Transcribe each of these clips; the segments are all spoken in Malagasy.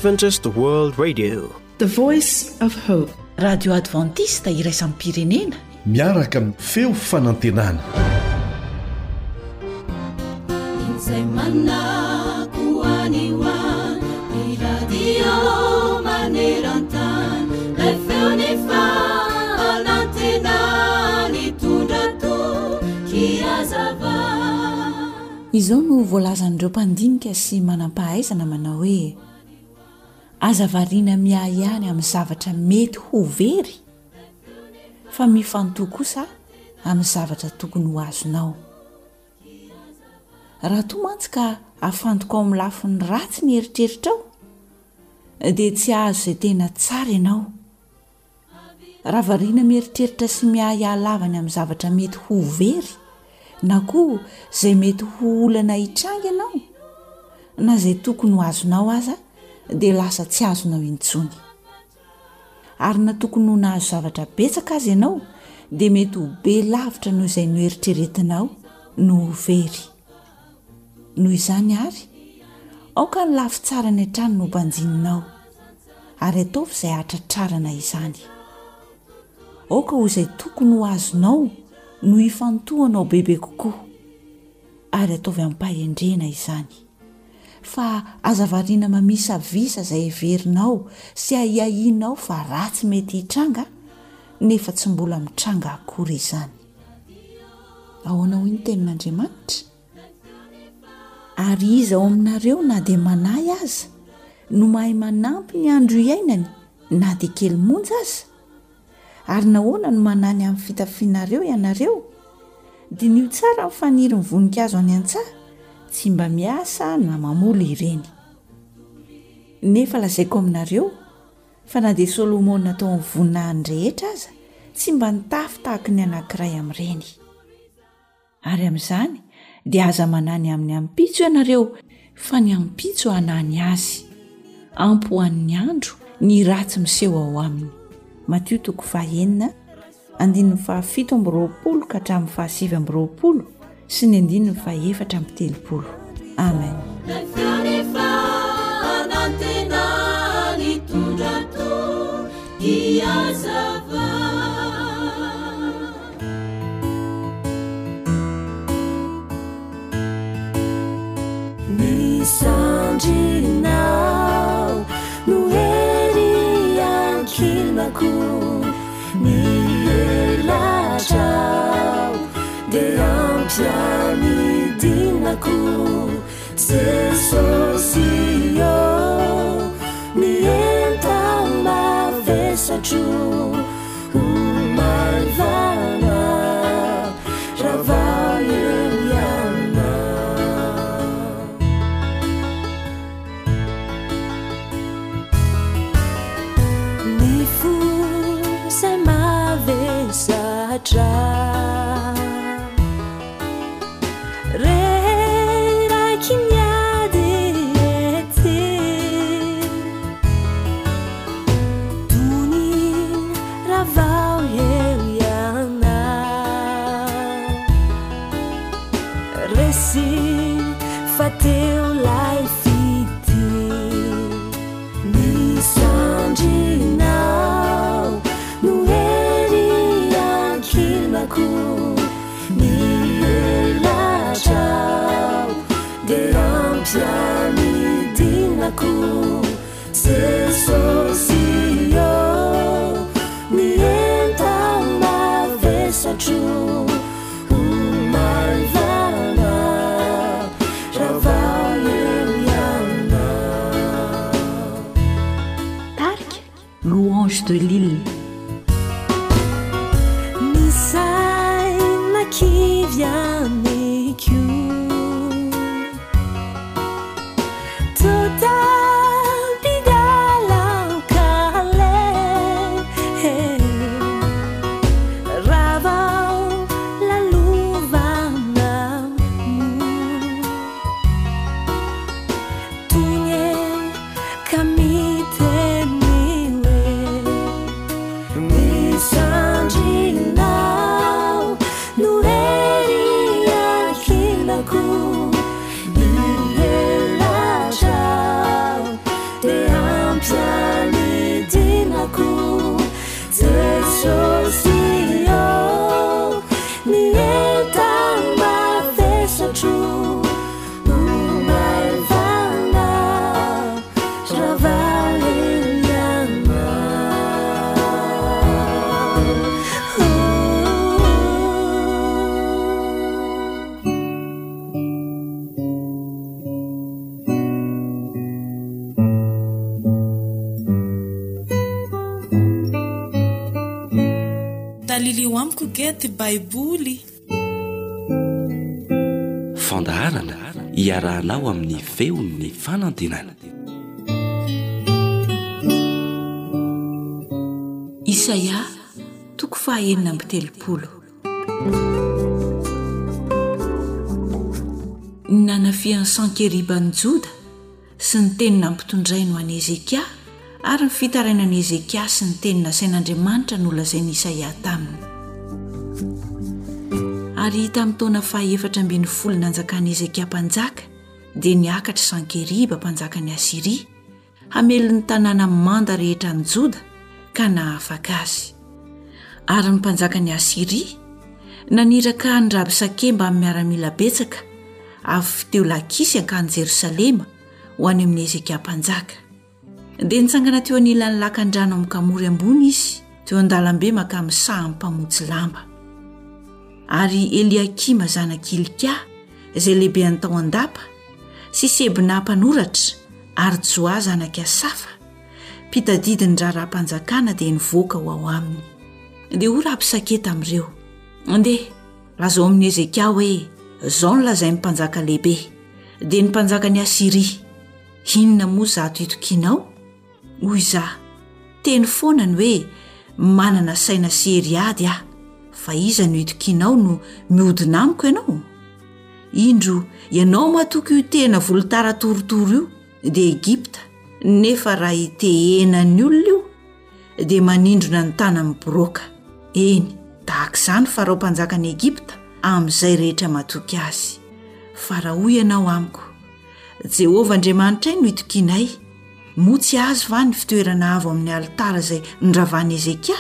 Adventist World Radio, the voice of hope. Radio Adventista iraisampirenena miaraka amin'ny feo fanantenana. Izao no voalazan'ireo mpandinika sy manam-pahaizana manao hoe aza variana miahy ihany amin'ny zavatra mety ho very fa mifantoha kosa amin'ny zavatra tokony ho azonao. Raha toa mantsy ka afantoko ao amin'ny lafiny ratsy ny eritreritrao dia tsy azo izay tena tsara ianao. Raha variana mieritreritra sy miahy halavany amin'ny zavatra mety ho very na koa izay mety ho olana hitranga ianao na izay tokony ho azonao aza dia lasa tsy azonao intsony. Ary na tokony ho nahazo zavatra betsaka azy ianao dia mety ho be lavitra noho izay noeritreretinao no very. Noho izany ary aoka ny lafy tsara ny hatrany no mpanjininao ary ataovy izay hatratrarana izany. Aoka ho izay tokony ho azonao no hifantohanao bebe kokoa ary ataovy ampahendrena izany. Fa aza variana mamisa visa izay heverinao sy ahiahinao fa ratsy mety hitranga nefa tsy mbola mitranga akory izany. Ahoana hoy ny tenin'Andriamanitra? Ary izy ao aminareo na dia manahy aza no mahay manampy ny andro iainany na dia kely monja aza. Ary nahoana no manany amin'ny fitafianareo ianareo? Dinio tsara ny faniry ny voninkazo any an-tsaha, tsy mba miasa na mamola ireny. Nefa lazaiko aminareo fa na dia Solomona natao amin'ny voninahiny rehetra aza tsy mba nitafy tahaka ny anankiray amin'ireny. Ary amin'izany dia aza manany amin'ny ampitso ianareo fa ny ampitso hanany azy. Ampy ho an'ny andro ny ratsy miseho ao aminy. Matio 7:17 ka hatramin'ny 7:20 sy ny 7:30. Amen. Misandrinao no hery ankilmako mielatrao dia ampianidinako Jesosy io mienta mavesatro umaivana ravao eliana nifu se mavesatra fateu lai fiti misandrinao no hery ankilmako mielatrao dia ampianidinako Jesosy io mienta mavesatro Louange de l'île. Misai na kiviane kyu total bidala kale ravao la luvana tunye kamite Sandrinao no hery malilio amiko gety baiboly. Fandaharana iarahanao amin'ny feon'ny fanantenana. Isaia toko 9:30. Nanafian'ny Sankeriban'ny Joda sy ny tenina ampitondray no an'i Ezekia ary ny fitarainan'i Ezekia sy ny tenina asain'Andriamanitra nolazain'i Isaia taminy. Ary tamin'ny taona 410 nanjakan'i Ezekia mpanjaka dia niakatra Sankeriba mpanjakan'ny Asiria hamelony ny tanàna manda rehetra ny Joda ka nahafaka azy. Ary ny mpanjakan'ny Asiria naniraka ny Rabsake mba amin'ny miaramila betsaka avy teo Lakisy ankany Jerosalema ho any amin'ny Ezekia mpanjaka. Dia nitsangana teo anilan'ny lakan-drano amin'ny kamory ambony izy teo an-dalambe maka amin'ny saha mpamotsy lamba. Ary Eliakima zanak'Hilkia izay lehibe ny tao an-dapa sy Sebna mpanoratra ary Joa zanak'Asafa pitadidiny raharaha-mpanjakana dia nivoaka ho ao aminy. Dia ho Rabsake tamin'ireo: andeha lazao amin'ny Ezekia hoe izao no lazain'ny mpanjaka lehibe dia ny mpanjakan'ny Asiria: inona moa zato itokianao? Hoy izaho: teny foanany hoe manana saina sy heriady aho, fa iza no itokianao no mihodina amiko ianao? Indro ianao matoky io tena volotara torotoro io dia Egipta, nefa raha itehenan'ny olona io dia manindrona ny tana miboroka. Eny, tahaka izany farao mpanjakan'ny Egipta amin'izay rehetra matoky azy. Fa raha hoy ianao amiko: Jehovah Andriamanitra no itokianay, moa tsy azo va ny fitoerana avo amin'ny alitara izay niravahan'i Ezekia,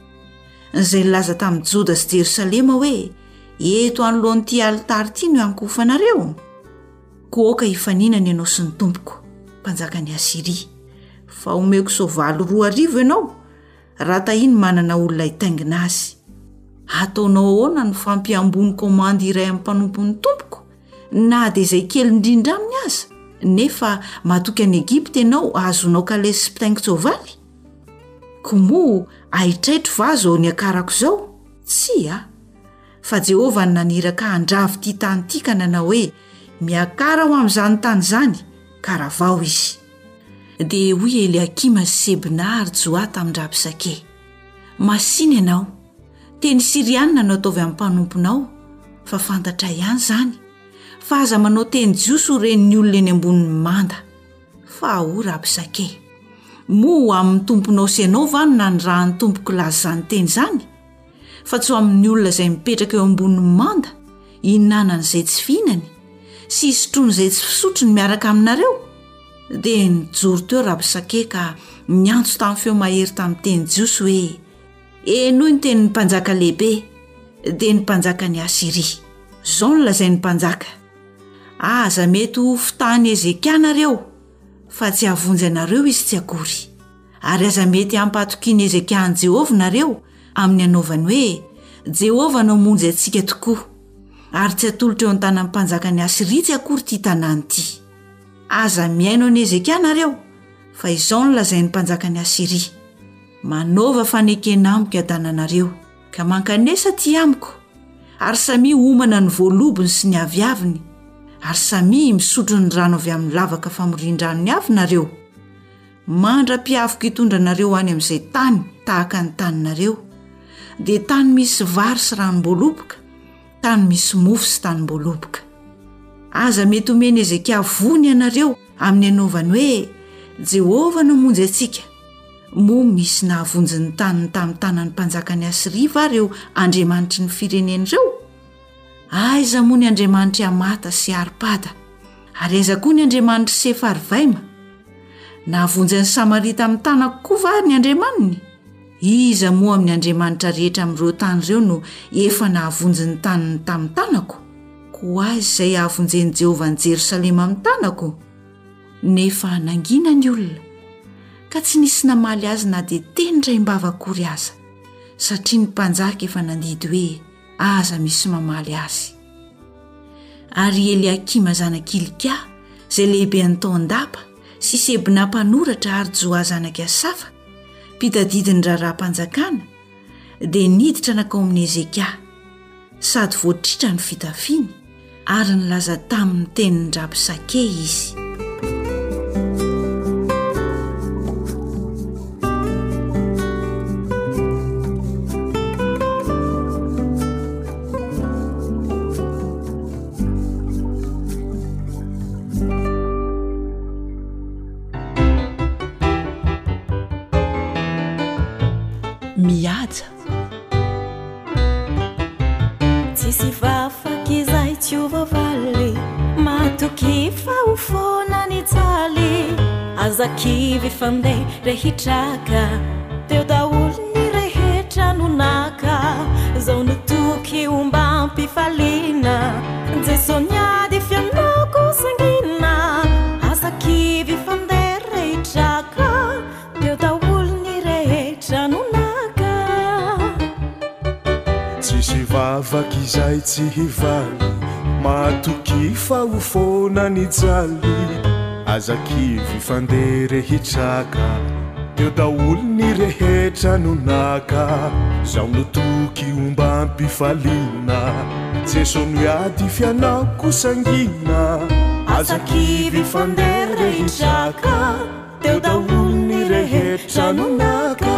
izay laza tamin'ny Joda sy Jerosalema hoe eto anoloan'ity alitara ity no hankofanareo? Koka hifaninana ianao sy ny tompoko, mpanjakan'ny Asiria, fa omeko soavaly 2,000 ianao raha tahiny manana olona hitaingina azy. Ataonao ahoana ny fampiambony komandy iray amin'ny mpanompon'ny tompoko, na dia izay kely indrindra aminy aza, nefa matoky an'i Egipta ianao ahazonao kalesy sy mpitaingo-tsoavaly? Ko moa ahitraitro va zao ny akarako izao? Tsy a! Fa Jehovah naniraka handravy ity tany ity ka nanao hoe miakara ho amin'izany tany izany, ka ravao izy. Dia hoy Eliakima sy Sebna ary Joa tamin'ny Rabsake: masiny ianao, teny Siriana no ataovy amin'ny mpanomponao, fa fantatra ihany izany fa aza manao teny jiosy ho renin'ny olona eny ambonin'ny manda. Fa ho Rabsake, moa amin'ny tomponao sy ianao va no nanirahan'ny tompoko laza izany teny izany? Fa tsy ho amin'ny olona izay mipetraka eo ambonin'ny manda hinanan'izay tsy fihinany sy hisotroany izay tsy fisotro ny miaraka aminareo? Dia nijoro teo Rabsake ka niantso tamin'ny feo mahery tamin'ny teny jiosy hoe: enoy ny tenin'ny mpanjaka lehibe dia ny mpanjakan'ny Asiria. Izao no lazain'ny mpanjaka: aza mety ho fitahan'i Ezekia nareo, fa tsy havonjy anareo izy tsy akory. Ary aza mety hampatokian'i Ezekia an' Jehovah nareo amin'ny anaovany hoe Jehovah no monjy antsika tokoa, ary tsy atolotra eo an-tanan'ny mpanjakan'ny Asiria tsy akory ity tanàna ity. Aza miaino an'i Ezekia nareo, fa izao no lazain'ny mpanjakan'ny Asiria: manova fanekena amiko adananareo ka mankanesa ty amiko, ary samy homana ny voalobony sy ny aviaviny, ary samy misotro ny rano avy amin'ny lavaka famorian-dranony avy nareo. Mandra-piavoko hitondranareo any amin'izay tany tahaka ny taninareo, dia tany misy vary sy ranom-boaloboka, tany misy mofo sy tanim-boaloboka. Aza mety omeny Ezekia vony ianareo amin'ny anaovany hoe Jehovah no monjy antsika, moa misy nahavonjy ny taniny tamin'ny tanan'ny mpanjakan'ny Asiria va reo andriamanitry ny firenen'ireo? Aiza moa ny andriamanitry Amata sy Arpada, ary aiza koa ny andriamanitry Sefarvaima? Nahavonjy ny Samaria tamin'ny tanako koa va ny andriamaniny? Iza moa amin'ny andriamanitra rehetra amin'ireo tany ireo no efa nahavonjy ny taniny tamin'ny tanako? Ko aiza izay ahavonjen'i Jehovah ny Jerosalema amin'ny tanako? Nefa nangina ny olona, ka tsy nisy namaly azy na dia teny ray mbava akory aza, satria ny mpanjaka efa nandidy hoe aza misy mamaly azy. Ary Eliakima zanak'Hilkia izay lehibe ny tao an-dapa sy Sebna mpanoratra ary Joa zanak'Asafa pitadidiny raharaha-mpanjakana dia niditra nakao amin'ny Ezekia sady voatritra ny fitafiany ary nilaza tamin'ny tenin'ny Rabsake izy. Mihaja tsisy vafaky izay tsy ho vavaly matoky fa ho foana ny jaly azakivy fandeha rehitraka teo daholo ny rehetra nonaka zao notoky ombampifaliana jesony ady fianako sangina azakivy fandeha rehitraka teo daholo ny rehetra nonaka tsisy vavaky izay tsy hivaly matoky fa ho foana ny jaly azakivy fandeha rehitraka teo daholo ny rehetra nonaka zao notoky ombampifaliana jesony ady fianako sangina azakivy fandeha rehitraka teo daholo ny rehetra nonaka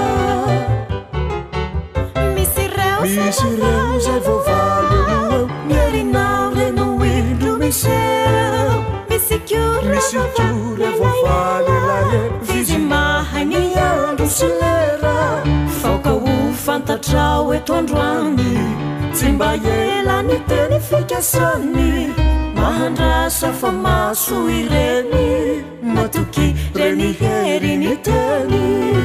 misy reo zay voavaly eo mierinao reno indro miseo misy kore voavaly lae vizy mahay ny andro sy lera faoka ho fantatrao eto androany tsy mba ela ny teny fikasany mahandrasa fa maso ireny matoky reny hery ny teny.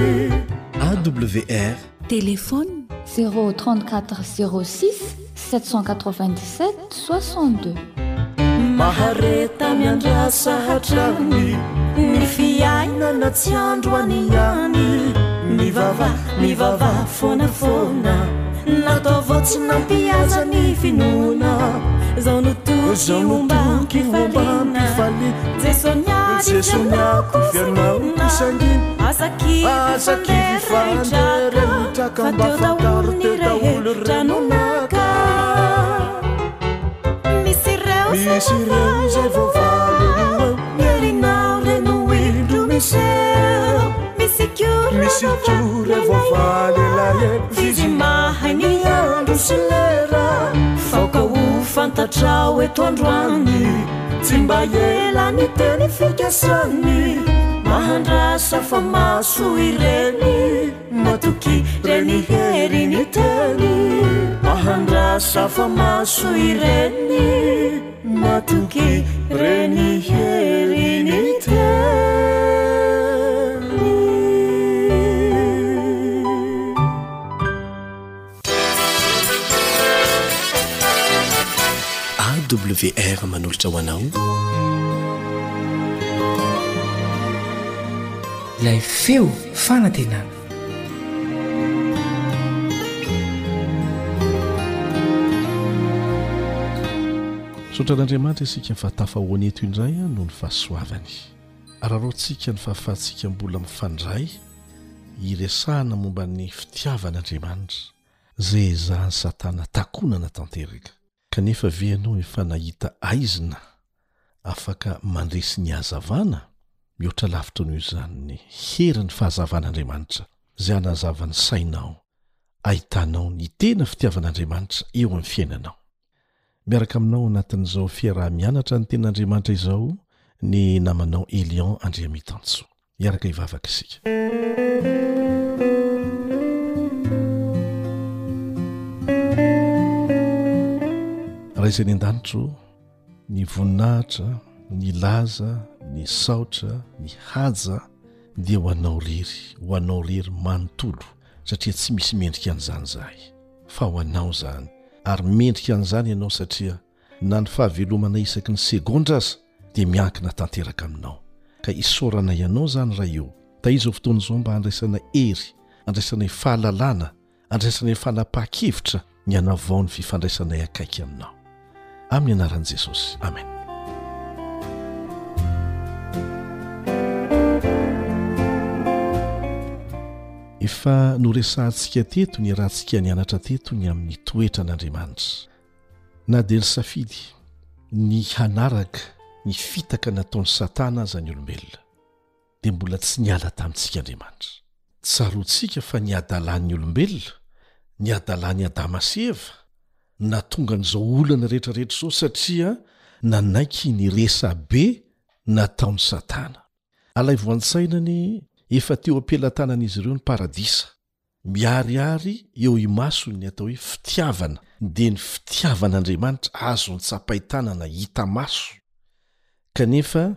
AWR Téléphone 034 06 797 62 mahareta miandrasa hatrany ny fiainana tsy androany ihany mivava foanafona natao vao tsy nampiaza ny finoana zao notoky ombam-pifaliana jesonyako fianako azakivy fandeha rehitraka fa teo daholo ny rehetra nonaka misy reo zay voavaly eo mierinao reno indro miseo misy kore voavaly lae vizy mahay ny andro sy lera faoka ho fantatrao eto androany tsy mba ela ny teny fikasany mahandrasa fa maso ireny matoky reny hery ny teny mahandrasa fa maso ireny matoky reny hery ny teny. AWR manolotra ho anao ilay feo fanantenana. sotran'Andriamanitra isika fa tafahoany eto indray noho ny fahasoavany araharoantsika ny fahafahantsika mbola mifandray iresahana momba ny fitiavan'Andriamanitra zay ezahany Satana takonana tanteraka kanefa ve ianao efa nahita aizina afaka mandresy ny hazavana mihoatra lavitra noho izany ny herin'ny fahazavan'Andriamanitra zay anazavany sainao ahitanao ny tena fitiavan'Andriamanitra eo amin'ny fiainanao. Miaraka aminao anatin'izao fiarah-mianatra ny ten'Andriamanitra izao ny namanao Elion Andriamitanso. Miaraka ivavaka isika. Raha izay ny an-danitro ny voninahitra, ny laza, ny saotra, ny haja dia ho anao rery manontolo satria tsy misy mendrika an'izany zahay fa ho anao zany ary mendrika an'izany ianao satria na ny fahavelomana isaky ny segondra aza dia miankina tanteraka aminao ka isorana ianao zany raha eo taizao fotoana izao mba andraisana hery, andraisanay fahalalana, andraisanay fanapaha-kevitra ny anavao ny fifandraisanay akaiky aminao amin'ny anaran'i Jesosy. Amen. efa noresantsika teto ny rahantsika nianatra teto ny amin'ny toetra n'Andriamanitra na dia ny safidy ny hanaraka ny fitaka nataony Satana aza ny olombelona dia mbola tsy niala tamintsika Andriamanitra. Tsaroantsika fa ny adalan'ny olombelona ny adalan'ny Adama sy Eva natonga n'izao olana rehetrarehetra izao satria nanaiky ny resa be nataony Satana. Alay voan-tsainany efa teo ampelantanan'izy ireo ny paradisa miariary eo imasony ny atao hoe fitiavana dia ny fitiavan'Andriamanitra azo ny tsapain-tanana hita maso kanefa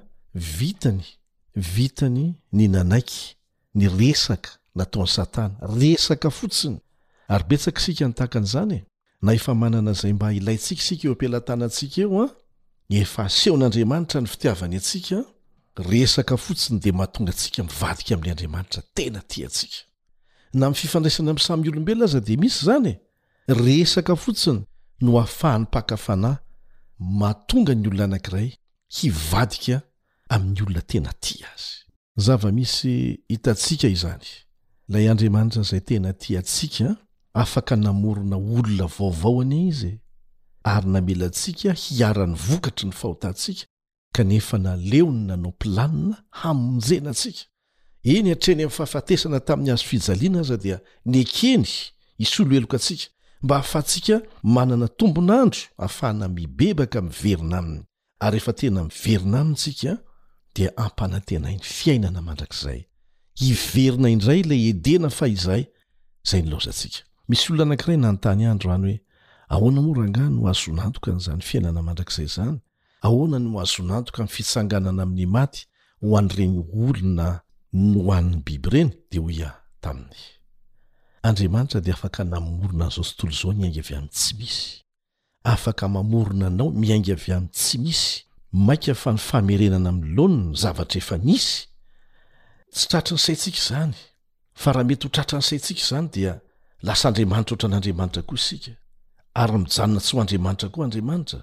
vitany ny nanaiky ny resaka nataony Satana resaka fotsiny ary betsaka sika nitakan'izany na efa manana izay mba ilaitsika sika eo ampelantanantsika eo efa asehon'Andriamanitra ny fitiavany atsika resaka fotsiny dia mahatonga antsika mivadika amin'ilay Andriamanitra tena tiantsika. Na amin'ny fifandraisana amin'ny samy olombelona aza dia misy izany resaka fotsiny no ahafahany mpakafanahy mahatonga ny olona anankiray hivadika amin'ny olona tena tia azy. Zava-misy hitantsika izany ilay Andriamanitra izay tena tiantsika afaka namorona olona vaovao anie izy ary namelantsika hiara-ny vokatry ny fahotantsika kanefa naleony nanao planina hamonjena antsika. Eny hatreny amin'ny fahafatesana tamin'ny hazo fijaliana aza dia nekeny isolo eloka antsika mba ahafahantsika manana tombonandro ahafahana mibebaka miverina aminy ary efa tena miverina amintsika dia ampanantenainy fiainana mandrakizay hiverina indray ilay edena fa izay nilaozantsika. Misy olona anankiray nanontany andro any hoe ahoana moa rangahy no azonantoka n'izany fiainana mandrakizay izany? Ahoana no azonantoka amin'ny fitsanganana amin'ny maty ho an'ireny olona no an'ny biby ireny? Dia hoy taminy Andriamanitra dia afaka namorona an'izao tontolo izao miainga avy amin'ny tsy misy, afaka mamorona anao miainga avy amin'ny tsy misy, maika fa ny famerenana amin'ny laoniny ny zavatra efa misy. Tsy tratry ny saintsika izany, fa raha mety ho tratra ny saintsika izany dia lasa Andriamanitra ohatry n'Andriamanitra koa isika ary mijanona tsy ho Andriamanitra koa Andriamanitra.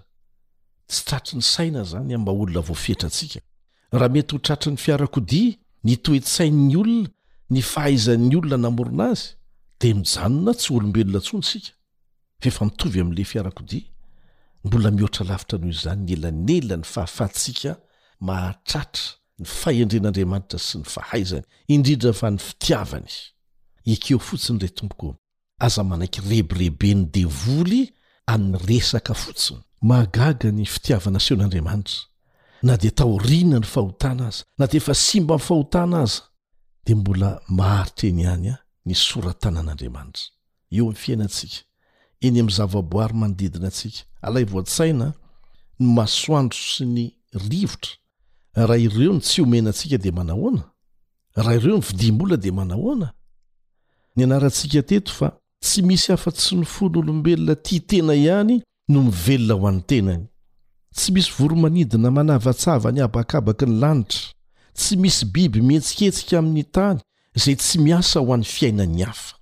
Tsy tratry ny saina izany amin'ny olona voafetrantsika. Raha mety ho tratry ny fiarakodia ny toe-tsain'ny olona ny fahaizan'ny olona namorona azy dia mijanona tsy olombelona intsony isika fefa mitovy amin'ilay fiarakodia. Mbola mihoatra lavitra noho izany ny elanela ny fahafahantsika mahatratra ny fahendren'Andriamanitra sy ny fahaizany indrindra fa ny fitiavany. Ekeo fotsiny ray tompoko aza manaiky rebirebe ny devoly amin'ny resaka fotsiny mahagaga ny fitiavana asehon'Andriamanitra na dia taoriana ny fahotana aza na dia efa simba ny fahotana aza dia mbola maharitra eny ihany ny soratanan'Andriamanitra eo amin'ny fiainantsika eny amin'ny zavaboary manodidina antsika. Alay voan-tsaina ny masoandro sy ny rivotra. Raha ireo ny tsy omena antsika dia manahoana? Raha ireo ny vidim-bola dia manahoana? Ny anarantsika teto fa tsy misy afa-tsy ny fon'olombelona tia tena ihany no mivelona ho an'ny tenany. Tsy misy voromanidina manavatsava ny abakabaka ny lanitra. Tsy misy biby mihetsiketsika amin'ny tany izay tsy miasa ho an'ny fiainan'ny hafa.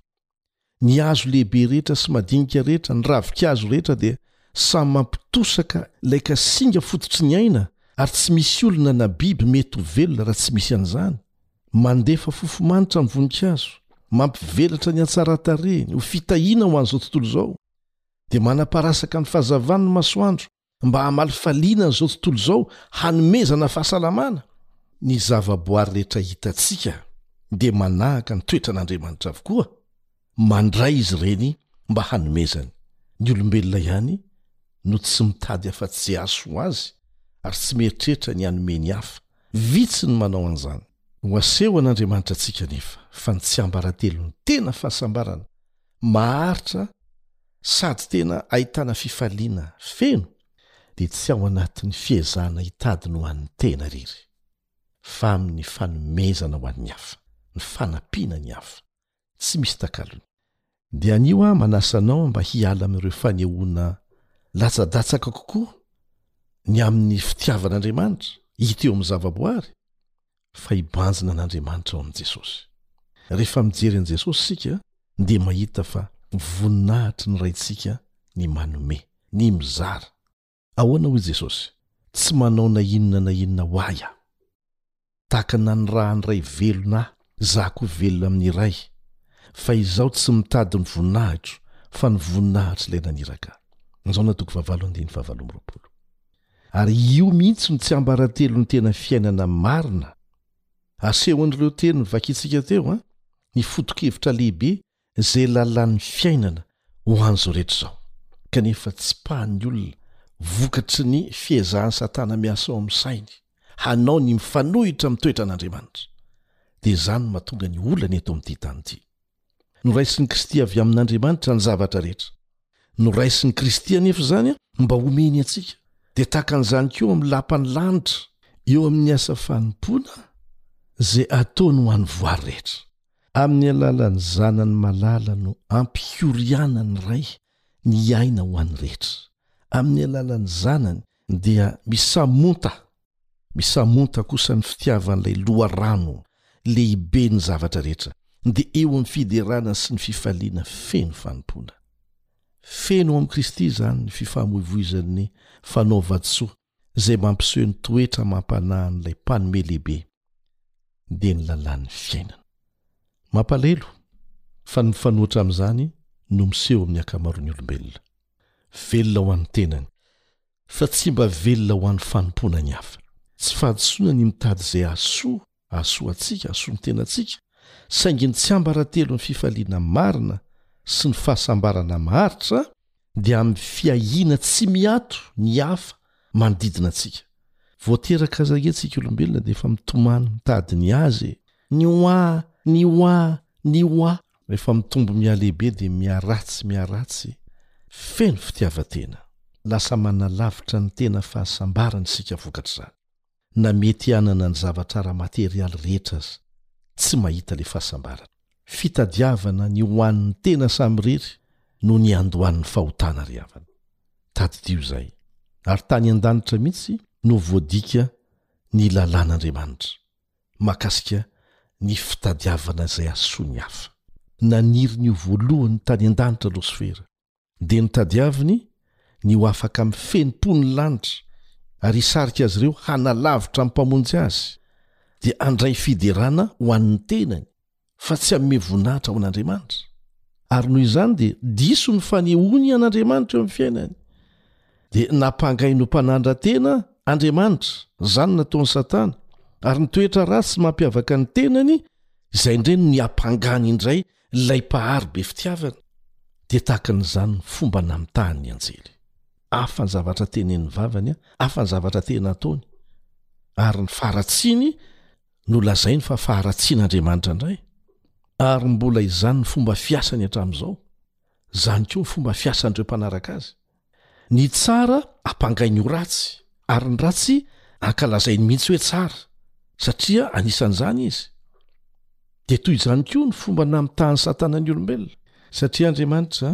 Ny hazo lehibe rehetra sy madinika rehetra, ny ravinkazo rehetra dia samy mampitosaka laika singa fototry ny aina ary tsy misy olona na biby mety ho velona raha tsy misy an'izany. Mandefa fofomanitra ny voninkazo, mampivelatra ny hatsaran-tarehiny ho fitahiana ho an'izao tontolo izao. Dia manaparasaka ny fahazavany ny masoandro mba hamalifaliana n'izao tontolo izao hanomezana fahasalamana. Ny zavaboary rehetra hitantsika dia manahaka ny toetran'Andriamanitra avokoa. Mandray izy ireny mba hanomezany. Ny olombelona ihany no tsy mitady afa-tsy aso ho azy ary tsy mieritreritra ny hanomeny hafa. Vitsy ny manao an'izany. Ho aseho an'Andriamanitra antsika nefa fa ny tsy ambaratelo ny tena fahasambarana maharitra sady tena ahitana fifaliana feno dia tsy ao anatin'ny fiezahana hitady no an'ny tena riry fa amin'ny fanomezana ho an'ny hafa, ny fanampiana ny hafa, tsy misy takalony. Dia anio manasanao mba hiala amin'ireo fanehoana latsa-datsaka kokoa ny amin'ny fitiavan'Andriamanitra hita eo amin'ny zavaboary fa hibanjina an'Andriamanitra ao amin'i Jesosy. Rehefa mijery an'i Jesosy sika dia mahita fa voninahitry ny raintsika ny manome, ny mizara. Ahoana hoy Jesosy? Tsy manao na inona ho ahy tahaka nanyrahany ray velona aho, za koa velona amin'ny iray. fa izaho tsy mitady ny voninahitro fa ny voninahitry ilay naniraka izao natoko 7:7. Ary io mihitsy no tsy ambaratelo ny tena fiainana marina asehon'ireo teny vakitsika teo ny foto-kevitra lehibe zay lalan'ny fiainana ho an'izao rehetra izao kanefa tsy pahan'ny olona vokatry ny fiezahany satana miasa ao amin'ny sainy hanao ny mifanohitra mitoetra an'Andriamanitra dia izany mahatonga ny olana eto amin'ity tany ity. Noraisin'ny Kristy avy amin'Andriamanitra ny zavatra rehetra. Noraisin'ny Kristy anefa izany mba homeny antsika dia takan'izany koa amin'ny lapan'ny lanitra eo amin'ny asa fanompoana zay ataony ho an'ny voary rehetra. Amin'ny alalan'ny zanany malala no ampihoriana ny ray ny aina ho an'ny rehetra. Amin'ny alalan'ny zanany dia misamonta kosa ny fitiavan'ilay loharano lehibe ny zavatra rehetra dia eo amin'ny fiderana sy ny fifaliana feno fanompoana. Feno amin'i Kristy izany ny fifamoivoizan'ny fanaova-tsoa zay mampiseho ny toetra mampanahy n'ilay mpanome lehibe dia ny lalàn'ny fiainana. Mampalahelo fa ny mifanohitra amin'izany no miseho amin'ny ankamaroan'ny olombelona. Velona ho an'ny tenany fa tsy mba velona ho an'ny fanompoana ny hafa. Tsy fahadosoana ny mitady izay asoa antsika, asoa ny tenantsika, saingy ny tsy ambaratelo ny fifaliana marina sy ny fahasambarana maharitra dia amin'ny fiahiana tsy miato ny hafa manodidina antsika. Voateraka zagentsika olombelona dia efa mitomany mitady ny azy ny hoa rehefa mitombo mialehibe dia miaratsy feno fitiavatena lasa manalavitra ny tena fahasambarana isika vokatra izany. Na mety hanana ny zavatra materialy rehetra azy tsy mahita le fahasambarana. Fitadiavana ny hoan'ny tena samirery no ny andohan'ny fahotana ry havana. Tadidio izay ary tany an-danitra mihitsy no voadika ny lalàn'Andriamanitra mahakasika ny fitadiavana izay asoa ny hafa. Naniry ny voalohany tany an-danitra losifera dia nitadiaviny ny ho afaka amin'ny fenimpo ny lanitra ary isarika azy ireo hanalavitra amin'ny mpamonjy azy dia andray fiderana ho an'ny tenany fa tsy amin'ny voninahitra ho an'Andriamanitra. Ary noho izany dia diso ny fanehoany an'Andriamanitra eo amin'ny fiainany dia nampangaino mpanandra-tena Andriamanitra izany nataon'ny Satana ary nitoetra ratsy mampiavaka ny tenany izay indreny ny ampangany indray ilay mpahary be fitiavana dia tahakan'izany fomba namitahany anjely. Hafa ny zavatra tenen'ny vavany, hafa ny zavatra tena ataony ary ny faharatsiany no lazainy fa faharatsian'Andriamanitra indray. Ary mbola izany ny fomba fiasany hatramin'izao, izany koa ny fomba fiasan'ireo mpanaraka azy. Ny tsara ampangainy ho ratsy ary ny ratsy ankalazainy mihitsy hoe tsara satria anisan'izany izy. Dia toy izany koa ny fomba namitahany Satana ny olombelona satria Andriamanitra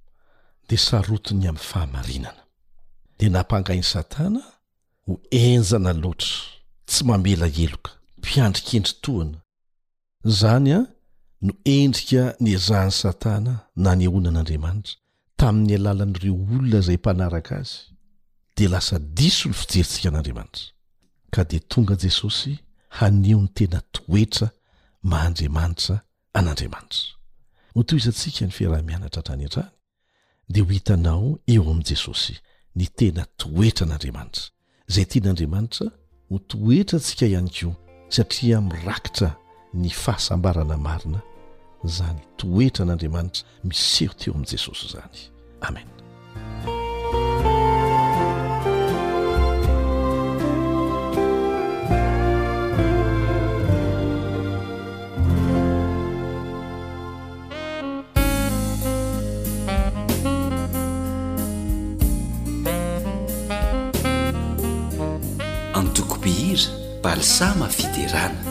dia sarotiny amin'ny fahamarinana. Dia nampangainy Satana ho enjana loatra, tsy mamela heloka, mpiandrikendry-toana. Izany no endrika niezahany Satana na nehonan'Andriamanitra tamin'ny alalan'ireo olona izay mpanaraka azy dia lasa diso ny fijerintsika an'Andriamanitra. Ka dia tonga Jesosy haneho ny tena toetra maha-Andriamanitra an'Andriamanitra. Ho toizantsika ny fiarah-mianatra hatrany hatrany dia ho hitanao eo amin'i Jesosy ny tena toetra an'Andriamanitra izay tian'Andriamanitra ho toetra antsika ihany koa satria mirakitra ny fahasambarana marina izany toetra an'Andriamanitra miseho teo amin'i Jesosy izany. Amen. Antokopihira Balsama Fiderana.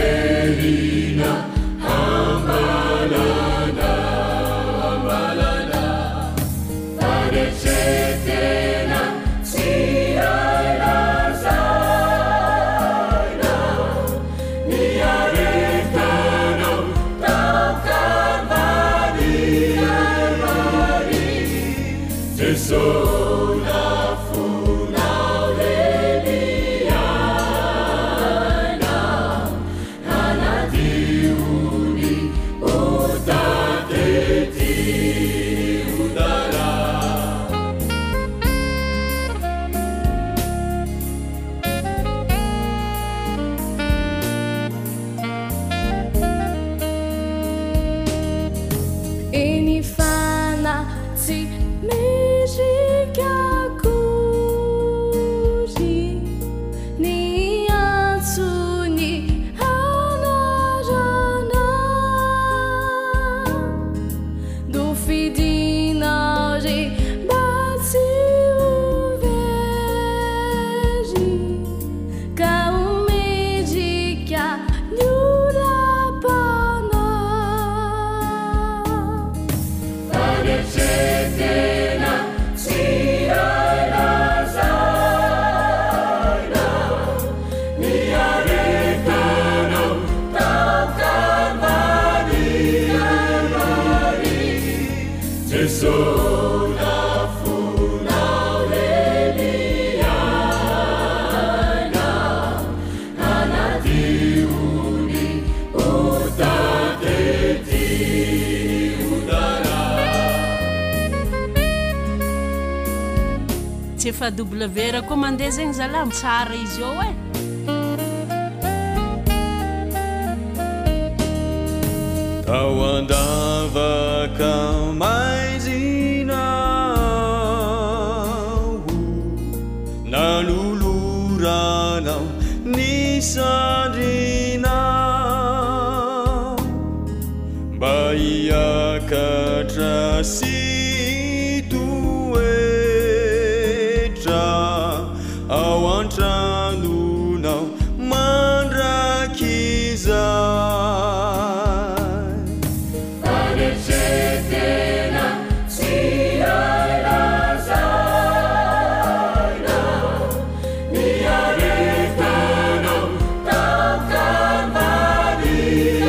Ambalana tsy efa w ra koa mandeha zegny zala tsara izy eo e tao andavaka maizinao nanoloranao nisandrinao mba hiakatra sy toetra ao antranonao mandrakizay fanetsetena tsy alazaina ny aretanao taokambany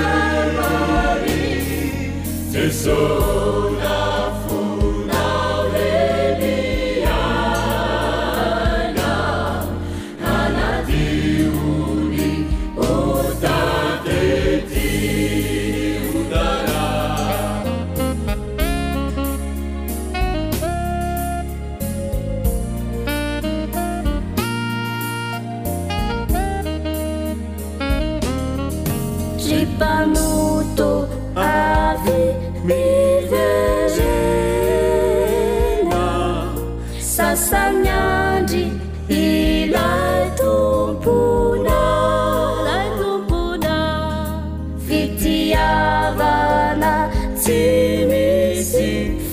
Jesús na funao Eliana anatiuni utateti udara Tripanuto ave mi verena sasanyandry ilay tompona fitiavana tsy misy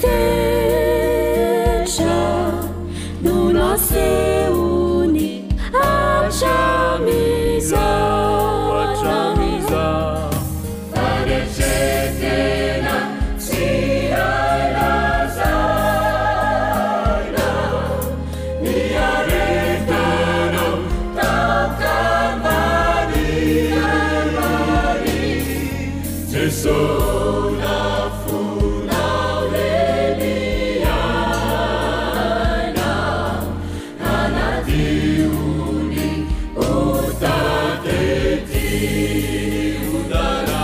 fetra no nasehoany hatramizao fanetsetena tsy alazaina ny aretanao taokambany Jesús na funao Eliana anatiuni utateti udara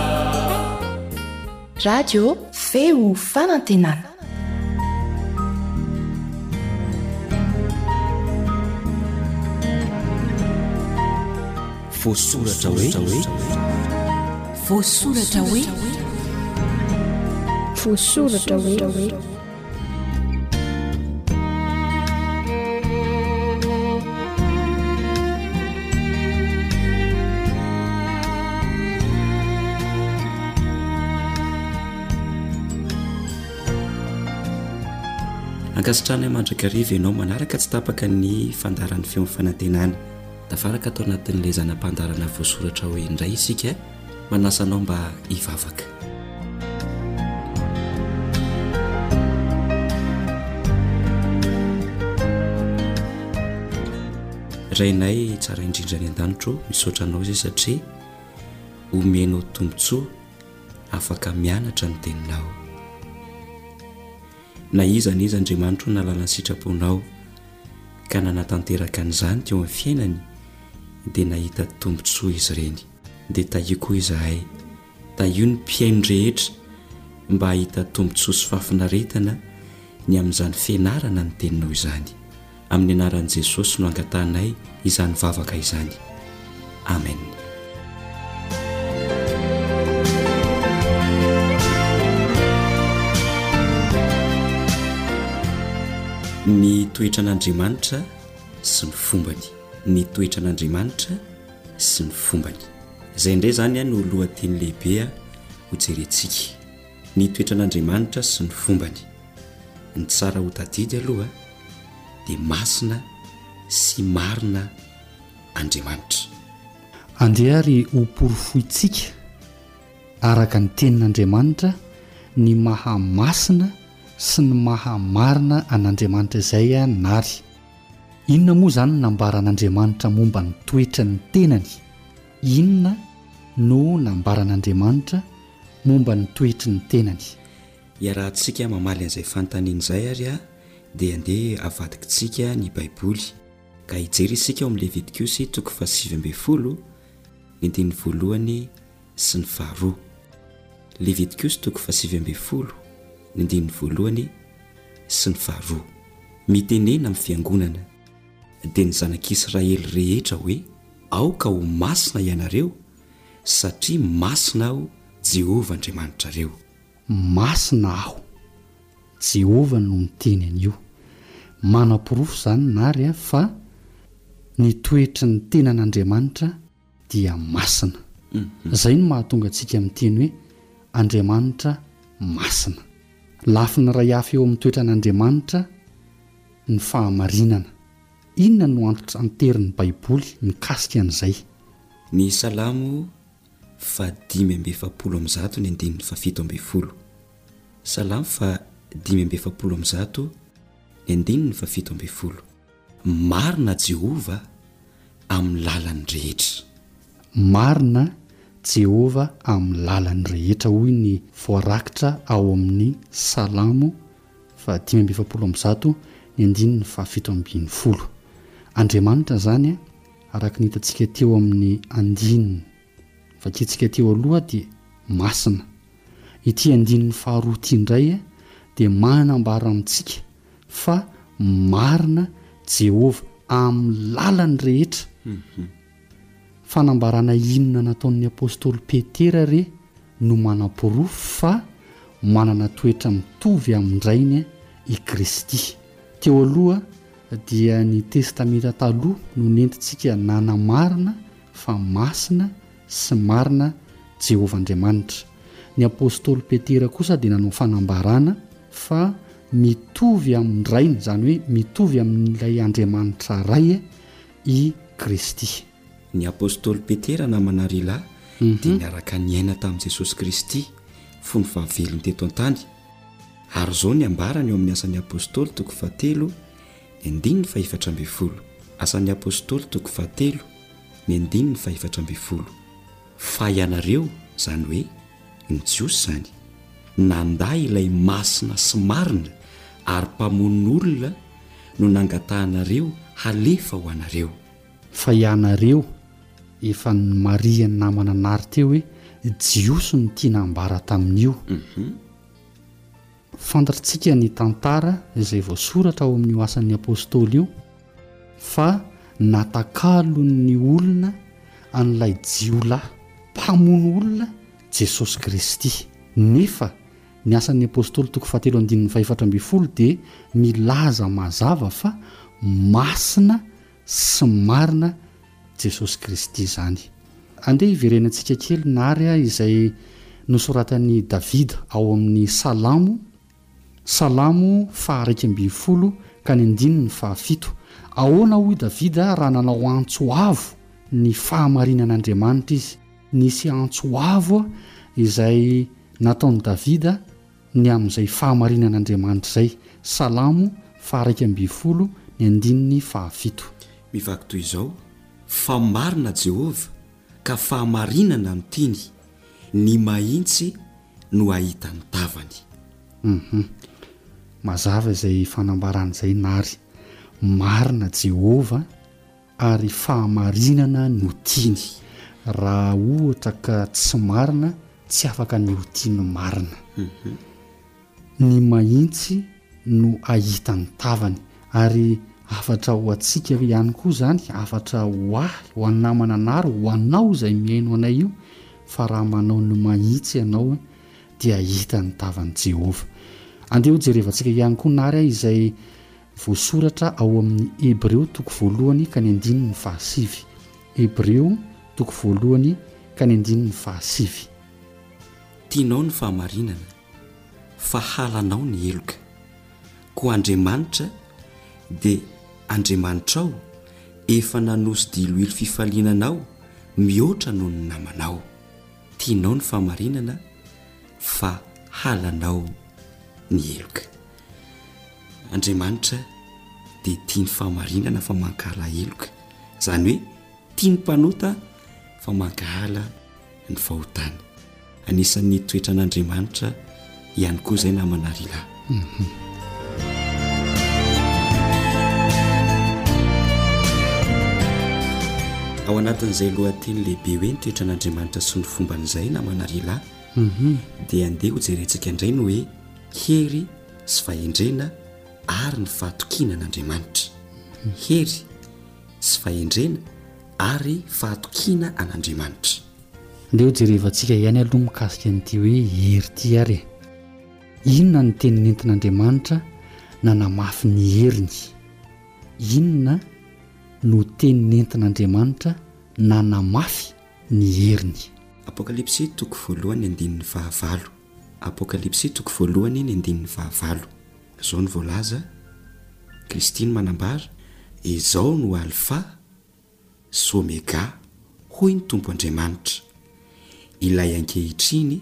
radio feo fanantenana voasoratra hoe voasoratra hoe voasoratra hoe ankasitrana mandrakariva ianao manaraka tsy tapaka ny fandaran'ny feo fanantenana dafaraka atao anatin'ilay zanam-pandarana voasoratra hoe indray isika manasanao mba hivavaka rainay tsara indrindra ny an-danitro misaotra anao izay satria omenao tombontsoa afaka mianatra ny teninao na izany izy Andriamanitro nalala ny sitraponao ka nanatanteraka an'izany teo amin'ny fiainany dia nahita tombontsoa izy ireny dia tahio koa izahay tahio ny mpiaino rehetra mba hahita tombontsoa sy fahafinaretana ny amin'izany fianarana ny teninao izany amin'ny anaran'i Jesosy no angatanay izany vavaka izany amen. Ny toetran'Andriamanitra sy ny fombany, ny toetran'Andriamanitra sy ny fombany. Izay indray zany no lohateny lehibe ho jerentsika. Ny toetran'Andriamanitra sy ny fombany. Ny tsara ho tadidy aloha dia masina sy marina Andriamanitra. Andeha ary ho porofoitsika araka ny tenin'Andriamanitra ny mahamasina sy ny mahamarina an'Andriamanitra izay nary. Inona moa zany nambaran'Andriamanitra momba ny toetra ny tenany? Inona no nambaran'Andriamanitra momba ny toetry ny tenany? Iarahantsika mamaly an'izay fanontaniana izay ary dia andeha avadikintsika ny Baiboly ka hijery isika ao amin'ny Levitikosy 7:20 ny andiny voalohany sy ny faharoa. Levitikosy 7:20 ny andiny voalohany sy ny faharoa. mitenena amin'ny fiangonana dia ny zanak'Israely rehetra hoe aoka ho masina ianareo satria masina aho Jehovah Andriamanitrareo. Masina aho Jehovah no miteny an'io. Manam-porofo zany nary fa ny toetry ny tenan'Andriamanitra dia masina. Zay no mahatonga antsika miteny hoe Andriamanitra masina. Lafiny ray hafa eo amin'ny toetran'Andriamanitra ny fahamarinana. Inona no anterin'ny Baiboly mikasika an'izay? Ny Salamo 5:7 ny 7:10. Salamo 5:7 ny 7:10. Marina Jehovah amin'ny lalany rehetra. Marina Jehovah amin'ny lalany rehetra hoy ny voarakitra ao amin'ny Salamo 5:7 ny 7:10. Andriamanitra zany araka ny hitantsika teo amin'ny andininy vakintsika teo aloha dia masina. Ity andininy faharoa ity indray dia manambara amintsika fa marina Jehovah amin'ny lalany rehetra. Fanambarana inona nataon'ny apôstôly Petera re no manam-porofo fa manana toetra mitovy amin'indrainy i Kristy. Teo aloha dia ny testamenta taloha no nentintsika nanamarina fa masina sy marina Jehovah Andriamanitra. Ny apôstôly Petera kosa dia nanao fanambarana fa mitovy amin'indrainy, zany hoe mitovy amin'ilay Andriamanitra ray i Kristy. Ny apôstôly Petera namana Rila dia niaraka niaina tamin'i Jesosy Kristy fony fahavelony teto an-tany. Ary zao ny ambarany eo amin'ny asan'ny apôstôly 7 ny 4:7. Asan'ny apôstôly 7 ny 4:7. Fa ianareo zany hoe ny Jiosy zany nanday ilay masina sy marina ary mpamon'olona no nangatahanareo halefa ho anareo. Fa ianareo efa ny Maria ny namana nary teo hoe Jiosy no tiana ambara tamin'io. Fantatritsika ny tantara izay voasoratra ao amin'ny asan'ny apôstôly io fa natakalon'ny olona an'ilay jiolahy mpamono olona Jesosy Kristy. Nefa ny asan'ny apôstôly 7:4 dia milaza mazava fa masina sy marina Jesosy Kristy zany. Andeha iverenantsika kely nary izay nosoratan'i Davida ao amin'ny Salamo 120 ka ny 7. Ahoana hoy Davida raha nanao antsoavo ny fahamarinan'Andriamanitra izy. Nisy antsoavo izay nataon'i Davida ny amin'izay fahamarinan'Andriamanitra zay. Salamo 120 ny 7. Mivaky toy izao: fa marina Jehovah ka fahamarinana amtiny, ny mahitsy no ahitany tavany. Mazava izay fanambaran'izay nary. Marina Jehovah ary fahamarinana no tiany. Raha ohatra ka tsy marina, tsy afaka ny ho tiany marina. Ny mahitsy no ahitany tavany. Ary afatra ho atsika ihany koa zany, afatra ho ahy, ho anamana nary, ho anao izay miaino anay io, fa raha manao ny mahitsy ianao dia ahitany tavany Jehovah. Andeha ho jerevantsika ihany koa nary izay voasoratra ao amin'ny Hebreo 1 ka ny 7. Hebreo 1 ka ny 7. Tianao ny fahamarinana, fa halanao ny eloka. Koa Andriamanitra dia Andriamanitrao efa nanosy diloilo fifalinanao mihoatra noho ny namanao. Tianao ny fahamarinana, fa halanao ny eloka. Andriamanitra dia tia ny fahamarinana fa mankahala eloka. Zany hoe tia ny mpanota fa mankahala ny fahotana. Anisan'ny toetran'Andriamanitra ihany koa izay namana Rila. Ao anatin'izay lohateny lehibe hoe ny toetran'Andriamanitra sy ny fomban'izay namana Rila, dia andeha ho jerentsika indray no hoe hery sy fahendrena ary ny fahatokiana an'andriamanitra. Hery sy fahendrena ary fahatokiana an'andriamanitra. ndeo jerevantsika ihany aloha mikasika n'ity hoe hery ty ary inona ny teny nentin'andriamanitra nanamafy ny heriny? Inona no teny nentin'andriamanitra nanamafy ny heriny? Apokalipsy toko voalohany andininy fahavalo. Apokalipsy toko voalohany ny andininy fahavalo. Izao ny voalaza Kristiny manambara, izao no alfa sy omega, hoy ny tompo Andriamanitra, ilay ankehitriny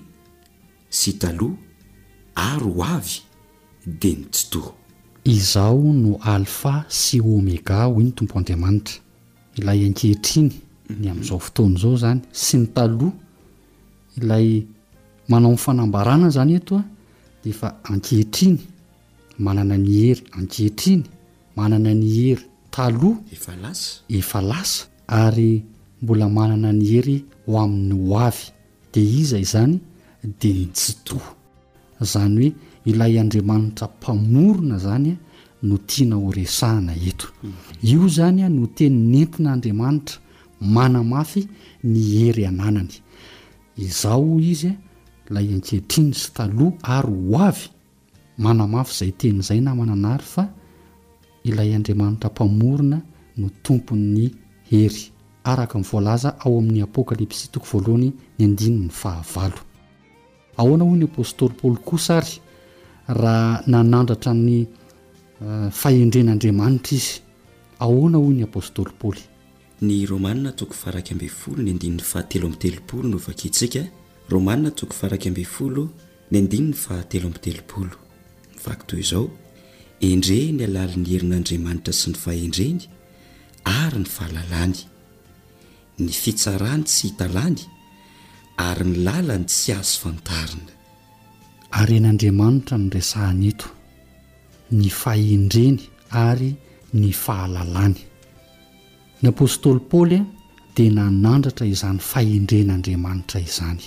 sy taloha ary ho avy dia ny tsy toa. Izao no alfa sy omega, hoy ny tompo Andriamanitra, ilay ankehitriny ny amin'izao fotoana izao zany sy ny taloha, ilay manao fanambarana zany eto dia efa ankehitriny manana ny hery, ankehitriny manana ny hery taloha efa lasa ary mbola manana ny hery ho amin'ny ho avy, dia iza izany? Dia ny tsy toa. Zany hoe ilay Andriamanitra mpamorona zany no tiana ho resahana eto. Io zany no teny nentin'Andriamanitra manamafy ny hery ananany. Izao izy ilay ankehitriny sy taloha ary ho avy, manamafy izay teny izay na mananary fa ilay Andriamanitra mpamorona no tompon'ny hery, araka ny voalaza ao amin'ny Apokalipsy toko voalohany ny andininy fahavalo. Ahoana hoy ny apôstôly Paoly kosa ary raha nanandratra ny fahendren'Andriamanitra izy? Ahoana hoy ny apôstôly Paoly? Ny Romanina toko faraky amby folo ny andininy fahatelo amby telopolo no vakitsika. Romanina toko faraky amby folo ny andininy fahatelo amby telopolo vaky toy izao: endre ny alalin'ny herin'Andriamanitra sy ny fahendreny ary ny fahalalany, ny fitsarany tsy hitalany ary ny lalany tsy azo fantarina. Aren'Andriamanitra no resahany eto, ny fahendreny ary ny fahalalany. Ny apôstôly Paoly dia nanandratra izany fahendren'Andriamanitra izany.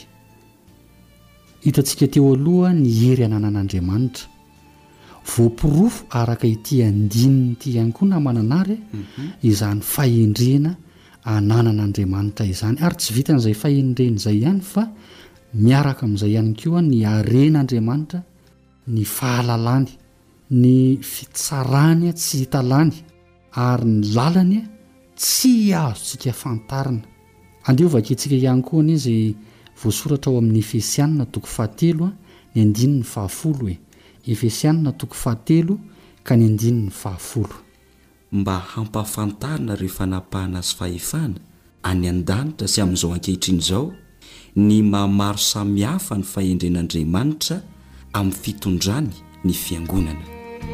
Hitantsika teo aloha ny hery ananan'Andriamanitra, voapirofo araka ity andininy ity ihany koa na mananary izany fahendrena ananan'Andriamanitra izany. Ary tsy vitan'izay fahendrena izay ihany fa miaraka amin'izay ihany koa ny aren'Andriamanitra, ny fahalalany, ny fitsarany tsy hitalany ary ny lalany tsy azontsika fantarina. Andeo vakentsika ihany koa izy voasoratra ao amin'ny Efesianina toko 7 ny andininy 10. Efesianina toko 7 ka ny andininy 10. Mba hampafantarina ireo fanapahana sy fahefana any an-danitra sy amin'izao ankehitriny izao ny mamaro samihafa ny fahendren'Andriamanitra amin'ny fitondrany ny fiangonana.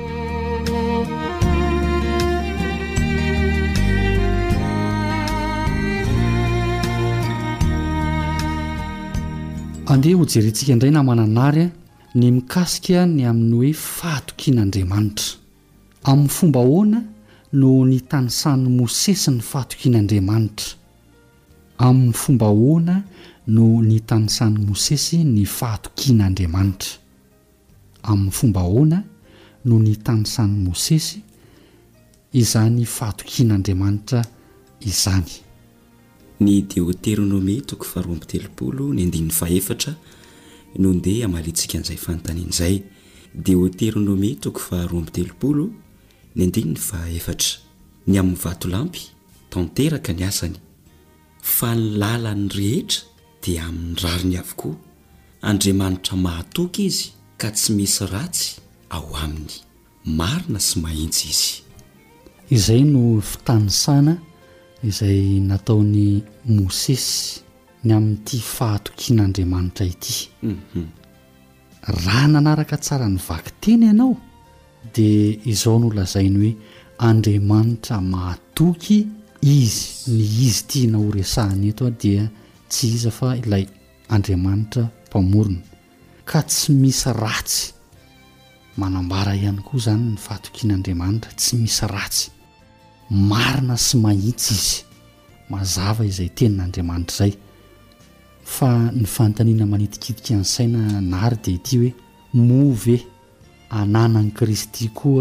Andeha ho jerentsika indray na mananary ny mikasika ny amin'ny hoe fahatokian'Andriamanitra. Amin'ny fomba ahoana no nitanisan'ny Mosesy ny fahatokian'Andriamanitra? Amin'ny fomba ahoana no nitanisan'ny Mosesy ny fahatokian'Andriamanitra? Amin'ny fomba ahoana no nitanisan'ny Mosesy izany fahatokian'Andriamanitra izany? Ny Deutéronome toko 12 ny andininy 4 no ndeha amalitsika an'izay fanontaniana izay. Deutéronome toko 12 ny andininy 4: ny amin'ny vatolampy tanteraka ny asany, fa ny lalany rehetra dia amin'ny rariny avokoa. Andriamanitra mahatoky izy ka tsy misy ratsy ao aminy, marina sy mahitsy izy. Izay no fitanisana izay nataony Mosesy ny amin'ity fahatokian'Andriamanitra ity. Raha nanaraka tsara ny vaky teny ianao dia izao no lazainy hoe Andriamanitra mahatoky izy. Ny izy tiana ho resahany eto dia tsy iza fa ilay Andriamanitra mpamorona, ka tsy misy ratsy. Manambara ihany koa zany ny fahatokian'Andriamanitra tsy misy ratsy, marina sy mahitsy izy. Mazava izay tenin'Andriamanitra izay. Fa ny fanontaniana manitikitika ny saina nary dia ity hoe movy ananan'i Kristy koa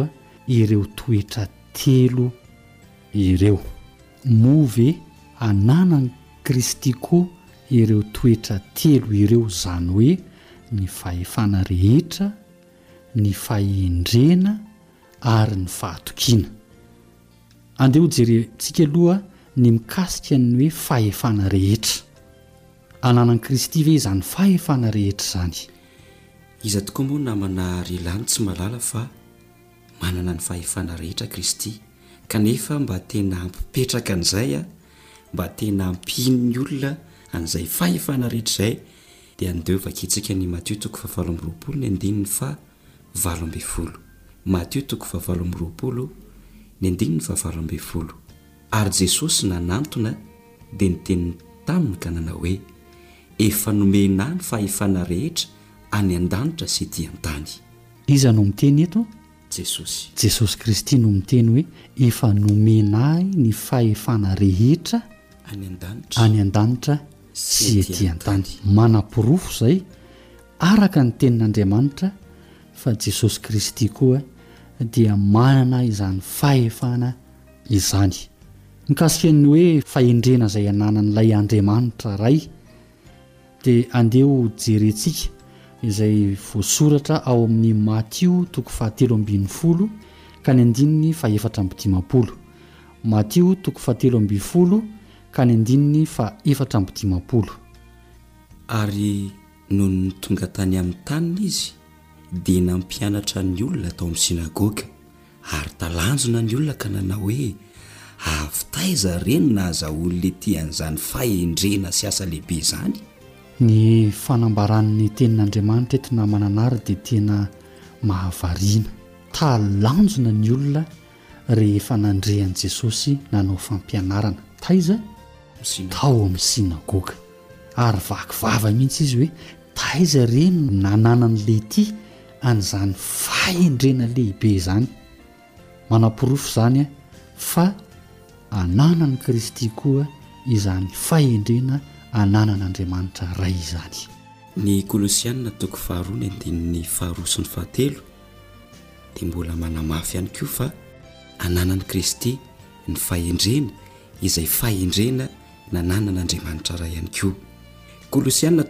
ireo toetra telo ireo. Move ananany Kristy koa ireo toetra telo ireo, zany hoe ny fahefana rehetra, ny fahendrena ary ny fahatokiana. Andeha ho jerentsika aloha ny mikasika ny hoe fahefana rehetra. Ananan'i Kristy ve izany fahefana rehetra zany? Iza tokoa moa namana relany tsy malala fa manana ny fahefana rehetra Kristy, kanefa mba tena ampipetraka an'izay mba tena ampino ny olona an'izay fahefana rehetra izay dia andeha vakitsika ny Matthieu 7:7. Matthieu 7:7. Ary Jesosy nanantona dia niteniny taminy ka nanao hoe efa nomena ny fahefana rehetra any an-danitra sy ety an-tany. Iza no miteny eto? Jesosy Kristy no miteny hoe efa nomena ny fahefana rehetra any an-danitra sy ety an-tany. Manam-pirofo izay araka ny tenin'Andriamanitra fa Jesosy Kristy koa dia manana izany fahefana izany. Mikasika ny hoe fahendrena izay ananan'ilay Andriamanitra ray dia andeha ho jerentsika izay voasoratra ao amin'ny Matthieu 7:12 ka ny 7:17. Matthieu 7:12 ka ny 7:17. Ary noho ny tonga tany amin'ny taniny izy dia nampianatra ny olona tao amin'ny sinagoga, ary talanjona ny olona ka nanao hoe avitaiza reny nahazahoany le tian'izany fahendrena sy asa lehibe izany. Ny fanambaran'ny tenin'Andriamanitra eto namana anary dia tena mahavariana. Talanjona ny olona rehefa nandrehan'i Jesosy nanao fampianarana. Taiza? Tao amin'ny sinagoga. Ary vakivava mihitsy izy hoe taiza reny nananan'le ty an'izany fahendrena lehibe izany. Manam-pirofo izany fa ananan'i Kristy koa izany fahendrena ananan'Andriamanitra ray izany. Ny Kolosianina 2:2-7 dia mbola manamafy ihany koa fa ananan'i Kristy ny fahendrena izay fahendrena nananan'Andriamanitra ray ihany koa. Kolosianina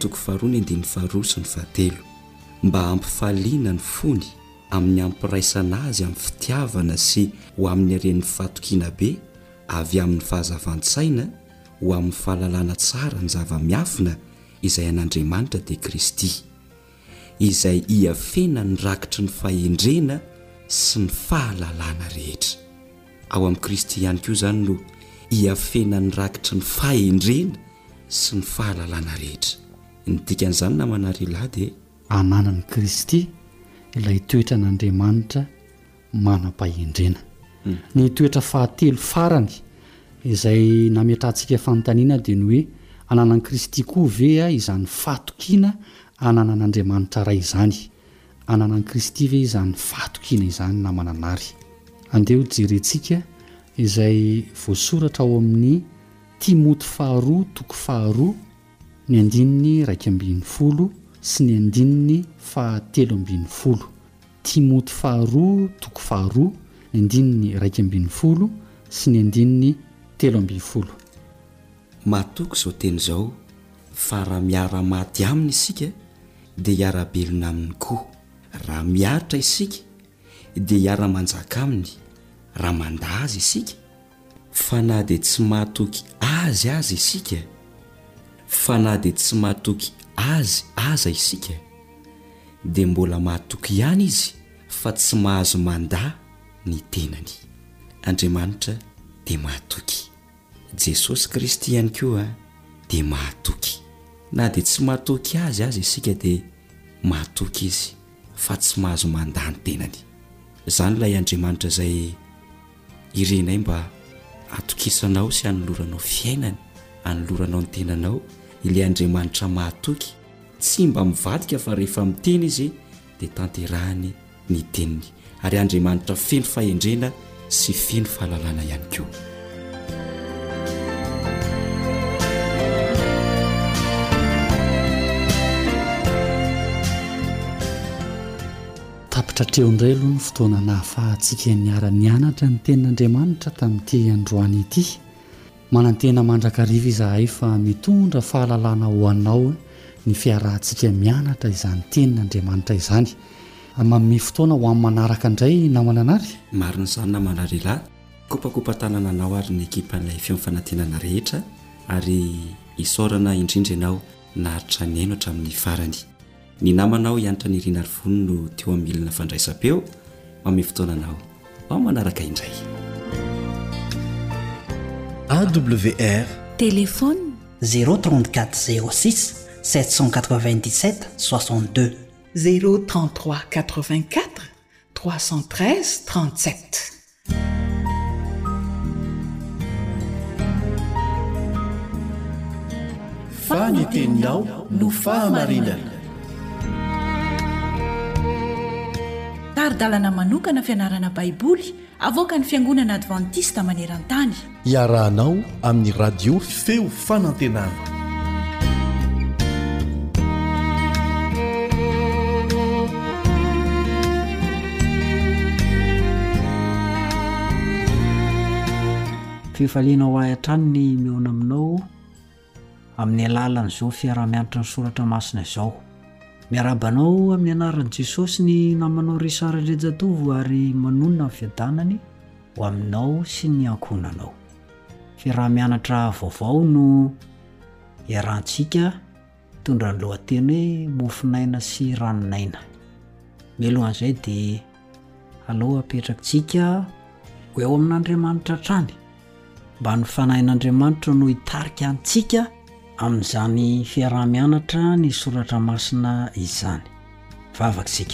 2:2-7 mba ampifaliana ny fony amin'ny ampiraisana azy amin'ny fitiavana sy ho amin'ny ireny fatokiana be avy amin'ny fahazavan-tsaina ho amin'ny fahalalana tsara ny zava-miafina izay an'Andriamanitra dia Kristy, izay hiafena ny rakitry ny fahendrena sy ny fahalalana rehetra. Ao amin'ny Kristy ihany koa izany no hiafena ny rakitry ny fahendrena sy ny fahalalana rehetra. Ny dikan'izany namana lehilahy dia ananan'i Kristy ilay toetra n'Andriamanitra manam-pahendrena. Ny toetra fahatelo farany izay nametrantsika fanontaniana dia ny hoe ananan'i Kristy koa ve izany fatokiana ananan'Andriamanitra ray izany. Ananan'i Kristy ve izany fatokiana izany namana anary. Andeha ho jerentsika izay voasoratra ao amin'ny Timoty 2:2 ny 2:12 sy ny 2:13. Timoty 2:2 ny 2:12 sy ny 2:13. Mahatoky izao teny izao fa raha miara-maty aminy isika dia hiara-belona aminy koa. Raha miaritra isika dia hiara-manjaka aminy. Raha manda azy isika fa na dia tsy mahatoky azy aza isika, fa na dia tsy mahatoky azy aza isika dia mbola mahatoky ihany izy fa tsy mahazo manda ny tenany. Andriamanitra dia mahatoky, Jesosy Kristy ihany koa dia mahatoky. Na dia tsy mahatoky azy aza isika dia mahatoky izy fa tsy mahazo manda ny tenany. Izany ilay Andriamanitra izay irenay mba atokisanao sy anoloranao fiainany, anoloranao ny tenanao. Ilay Andriamanitra mahatoky tsy mba mivadika fa rehefa miteny izy dia tanterahany ny teniny. Ary Andriamanitra feno fahendrena sy feno fahalalana ihany koa. tratreo indray aloha ny fotoana nahafahantsika niara-nianatra ny tenin'Andriamanitra tamin'ity androany ity. Manantena mandrakariva izahay fa mitondra fahalalana ho anao ny fiarahantsika mianatra izany tenin'Andriamanitra izany. Manome fotoana ho amin'ny manaraka indray namana anary. Marina izany namana lehilahy, kopakopa tanana anao ary ny ekipan'ilay fifanantenana rehetra ary isaorana indrindra ianao naharitra ny aino hatramin'ny farany. Ny namanao ianatra ny Rina Arifony no teo amin'ny milina fandraisam-peo. Manome fotoana anao ao manaraka indray. AWR Téléphone 034 06 797 62 033 84 313 37. Faniteninao no fahamarinana. Taridalana manokana fianarana baiboly avoaka ny fiangonana Adventista maneran-tany. Iarahanao amin'ny radio feo fanantenana. Fifaliana ho ahy hatrany ny miona aminao amin'ny alalan'izao fiarah-mianatra ny soratra masina izao. Miarabanao amin'ny anaran'i Jesosy ny namanao Risara Rejatovo ary manonona ny fiadanany ho aminao sy ny ankonanao. Fiarah-mianatra vaovao no iarahantsika tondra ny lohateny hoe mofinaina sy ranonaina. Mialohan'izay dia aleo apetrakitsika ho eo amin'Andriamanitra trany mba ny fanahin'Andriamanitra no hitarika antsika amin'izany fiarah-mianatra ny soratra masina izany. Vavaksika.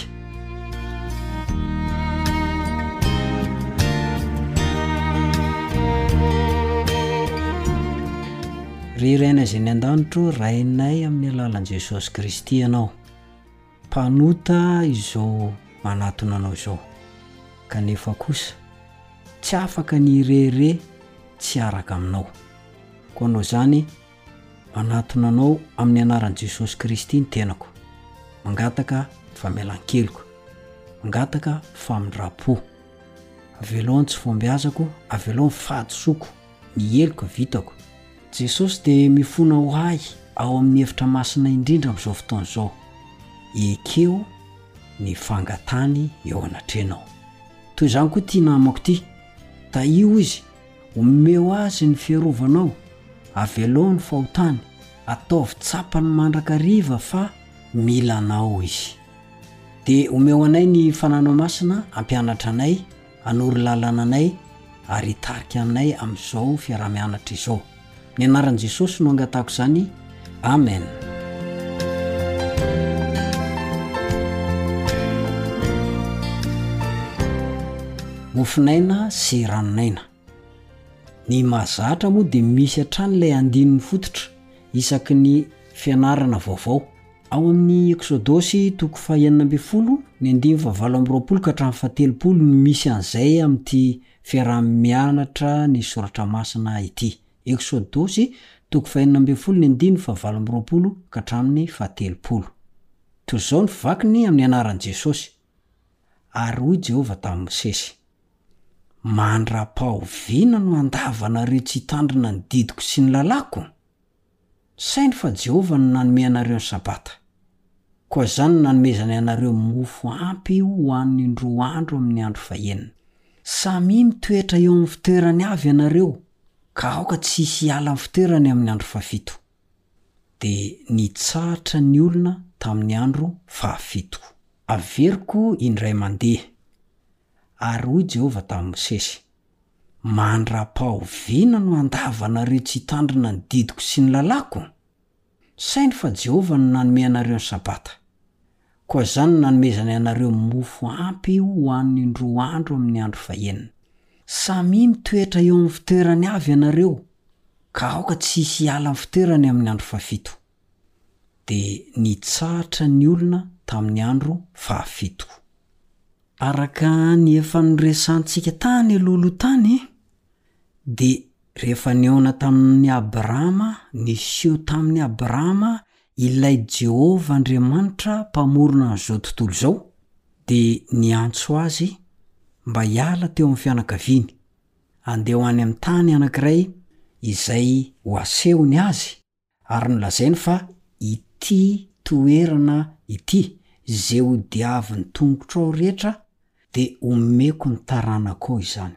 Rirena izay ny an-danitro rainay amin'ny alalan'i Jesosy Kristy ianao. Mpanota izao manatona anao izao. Kanefa kosa tsy afaka ny irere tsy araka aminao. Koa anao izany manatona anao amin'ny anaran'i Jesosy Kristy ny tenako. Mangataka famelan-keloka, mangataka famindra-po. Avelo ny tsy fombiazako, avelo ny fahadisoko, ny heloka vitako. Jesosy dia mifona ho ahy ao amin'ny hevitra masina indrindra amin'izao fotoana izao. Ekeo ny fangatany eo anatrenao. Toy izany koa tia namako ity, taio izy omeo azy ny fiarovanao, avelo ny fahotany, ataovy tsapany mandrakariva fa mila anao izy. Dia omeo anay ny fananao masina, ampianatra anay, anory lalana anay ary hitarika anay amin'izao fiarah-mianatra izao. Ny anaran'i Jesosy no angatako izany. Amen. Mofinaina sy ranonaina. Ny mahazatra moa dia misy hatrany ilay andininy fototra isaky ny fianarana vaovao. Ao amin'ny Eksodosy 4:20 ny 9:20 ka hatramin'ny 7:30 ny misy an'izay amin'ity fiarah-mianatra ny soratra masina ity. Eksodosy 4:20 ny 9:20 ka hatramin'ny 7:30. Toy izao ny vakiny amin'ny anaran'i Jesosy. Ary hoy Jehovah tamin'i Mosesy: mandra-pahoviana no andavanareo tsy hitandrina ny didiko sy ny lalako. Sainy fa Jehovah no nanome anareo ny sabata. Koa izany no nanomezany anareo mofo ampy ho an'ny indroa andro amin'ny andro fahenina. Samy mitoetra eo amin'ny fitoerany avy ianareo, ka aoka tsy hisy hiala amin'ny fitoerany amin'ny andro fahafito. Dia nitsahatra ny olona tamin'ny andro fahafito. Averiko indray mandeha. Ary hoy Jehovah tamin'i Mosesy: mandra-pahoviana no andavanareo tsy hitandrina ny didiko sy ny lalako. Sainy fa Jehovah no nanome anareo ny sabata. Koa izany no nanomezany anareo mofo ampy ho an'ny indroa andro amin'ny andro fahenina. Samy mitoetra eo amin'ny fitoerany avy ianareo, ka aoka tsy hisy hiala amin'ny fitoerany amin'ny andro fahafito. Dia nitsahatra ny olona tamin'ny andro fahafito. Araka ny efa noresantsika tany alolo tany, dia rehefa niona tamin'ny Abrahama, niseho tamin'ny Abrahama ilay Jehovah Andriamanitra mpamorona an'izao tontolo izao, dia niantso azy mba hiala teo amin'ny fianakaviany andeha ho any amin'ny tany anankiray izay ho asehony azy ary nolazainy fa ity toerana ity zay ho diavy ny tongotra ao rehetra dia omeko ny taranakao izany.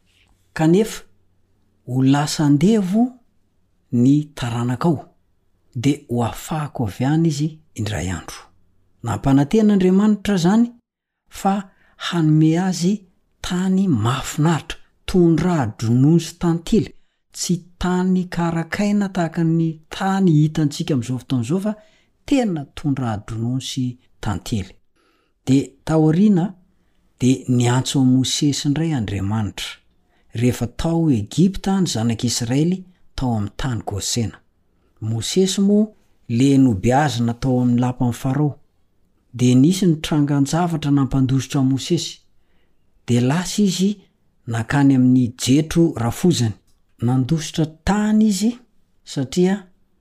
Kanefa ho lasa andevo ny taranakao dia ho afahako avy any izy indray andro. Nampananten'Andriamanitra zany fa hanome azy tany mahafinaritra, tondra-dronono sy tantely, tsy tany karakaina tahaka ny tany hitantsika amin'izao fotoan'izao fa tena tondra-dronono sy tantely. Dia taoriana dia niantso Mosesy indray Andriamanitra rehefa tao Egipta ny zanak'Israely tao amin'ny tany Gosena. Mosesy moa le nobeazina tao amin'ny lapan'ny Farao, dia nisy ny trangan-javatra nampandositra Mosesy, dia lasa izy nakany amin'ny jetro rafozany. Nandositra tany izy satria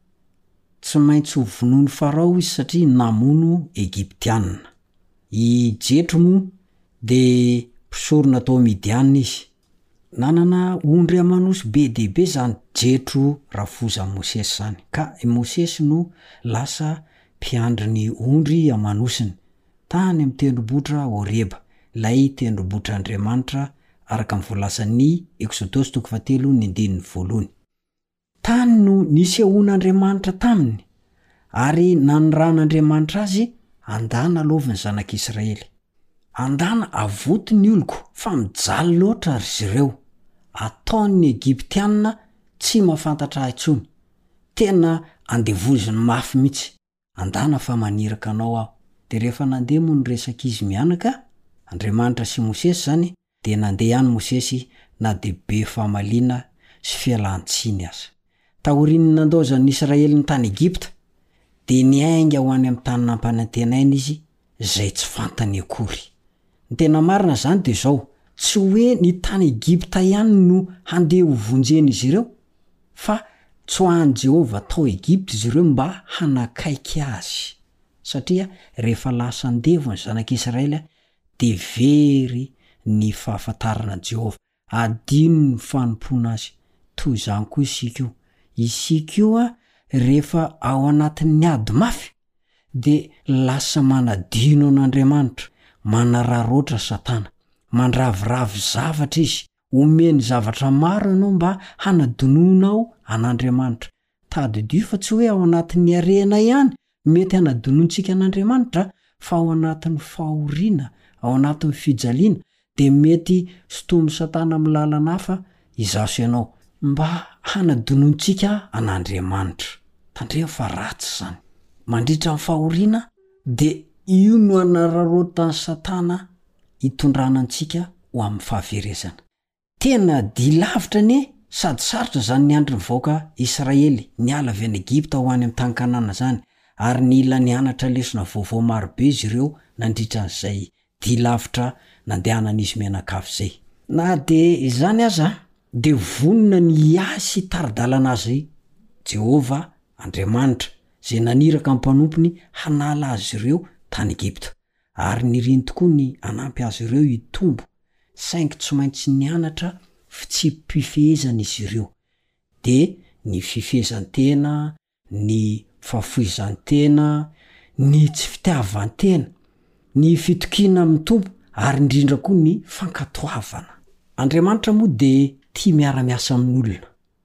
tsy maintsy ho vonoiny Farao izy satria namono Egiptianina. I jetro moa dia mpisorona tao Midianina izy. Nanana ondry amanosy be dehibe zany jetro rafoza Mosesy zany, ka Mosesy no lasa mpiandry ny ondry amanosiny tany amin'ny tendrombohitra Horeba, ilay tendrombohitr'Andriamanitra araka ny voalasan'ny Exodosy 7:1. Tany no nisehoan'Andriamanitra taminy ary nanoran'Andriamanitra azy andana aloviny zanak'Israely. Andana avoty ny oloko fa mijaly loatra ry zareo. Ataon'ny Egiptianina tsy mahafantatra intsony. Tena andevoziny mafy mihitsy. Andana fa maniraka anao aho. Dia rehefa nandeha moa ny resaka izy mianaka, Andriamanitra sy Mosesy zany, dia nandeha ihany Mosesy na dia be fahamaliana sy fialan-tsiny aza. Taoriany nandaozan'ny Israely ny tany Egipta, dia niainga ho any amin'ny tany nampanantenaina izy zay tsy fantany akory. Ny tena marina zany dia zao, tsy hoe ny tany Egipta ihany no handeha ho vonjeny izy ireo, fa tsoahany Jehova tao Egipta izy ireo mba hanakaiky azy. Satria rehefa lasa andevo ny zanak'Israely dia very ny fahafantarana Jehova, adino ny fanompoana azy. Toy izany koa isika io rehefa ao anatin'ny ady mafy dia lasa manadino an'Andriamanitra, manararoatra Satana, mandraviravy zavatra izy, omeny zavatra maro ianao mba hanadinonao an'Andriamanitra. Tadidio fa tsy hoe ao anatin'ny arena ihany mety hanadinontsika an'Andriamanitra, fa ao anatin'ny fahoriana, ao anatin'ny fijaliana dia mety sotomy Satana amin'ny lalana hafa izaso ianao mba hanadinontsika an'Andriamanitra. Tandremo fa ratsy zany. Mandritra amin'ny fahoriana dia io no hanararotan'ny Satana hitondrana antsika ho amin'ny fahaverezana. Tena dilavitra sady sarotra zany ny andry nivoaka Israely niala avy any Egipta ho any amin'ny tany Kanana zany, ary nila nianatra lesona vaovao marobe izy ireo nandritra an'izay dilavitra nandehanan'izy mianakavy zay. Na dia izany aza dia vonona ny asy taridalana azy Jehova Andriamanitra zay naniraka amin'ny mpanompony hanala azy ireo tany Egipta, ary niriny tokoa ny anampy azy ireo hitombo, saingy tsy maintsy nianatra fitsipifehezana izy ireo. Dia ny fifehezan-tena, ny fahafoizan-tena, ny tsy fitiavan-tena, ny fitokiana amin'ny tompo, ary indrindra koa ny fankatoavana. Andriamanitra moa dia tia miara-miasa amin'olona.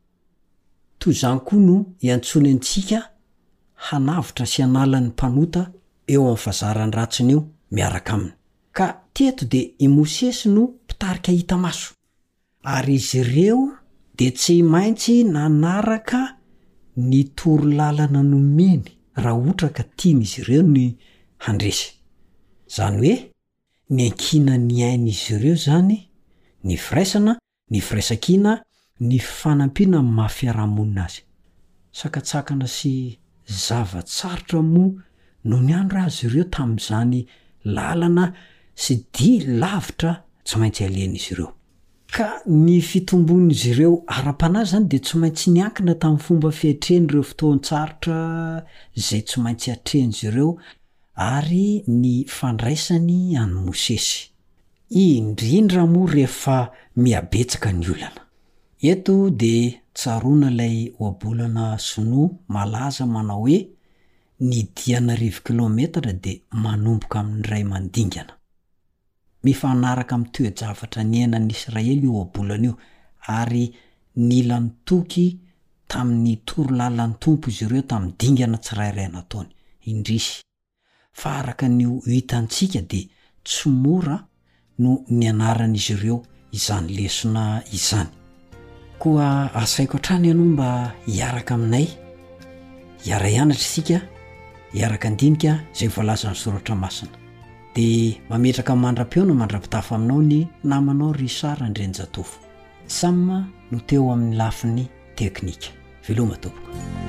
Toy izany koa no iantsony antsika hanavitra sy hanala ny mpanota eo amin'ny fazarany ratsiny eo miaraka aminy. Ka teto dia i Mosesy no mpitarika hita maso, ary izy ireo dia tsy maintsy nanaraka ny torolalana nomeny raha ohatra ka tian'izy ireo ny handresy. Zany hoe ny ankina ny ain'izy ireo zany, ny firaisana, ny firaisan-kina, ny fanampiana amin'ny mahafiarahamonina azy. Sakatsakana sy zavatsarotra moa no niandro azy ireo tamin'izany lalana sy di lavitra tsy maintsy alian'izy ireo. Ka ny fitombon'izy ireo ara-panahy zany dia tsy maintsy niankina tamin'ny fomba fiatrehany ireo fotoan-tsarotra zay tsy maintsy atrehan'izy ireo ary ny fandraisany any Mosesy. Indrindra moa rehefa miabetsaka ny olana. Eto dia tsaroana ilay oabolana sinoa malaza manao hoe ny 10 kilometatra dia manomboka amin'ny ray mandingana. Mifanaraka amin'ny toe-javatra ny ainan'ny Israely io oabolana io ary nila nitoky tamin'ny torolalan'ny tompo izy ireo tamin'ny dingana tsirairay nataony indrisy. Fa araka ny hitantsika dia tsy mora no nianaran'izy ireo izany lesona izany. Koa asaiko hatrany ianao mba hiaraka aminay, hiara hianatra isika, hiaraka andinika izay voalazan'ny soratra masina. Dia mametraka mandram-peona mandram-pitafa aminao ny namanao Richard Andrenjatofo. Samma no teo amin'ny lafin'ny teknika. Veloma tompoko.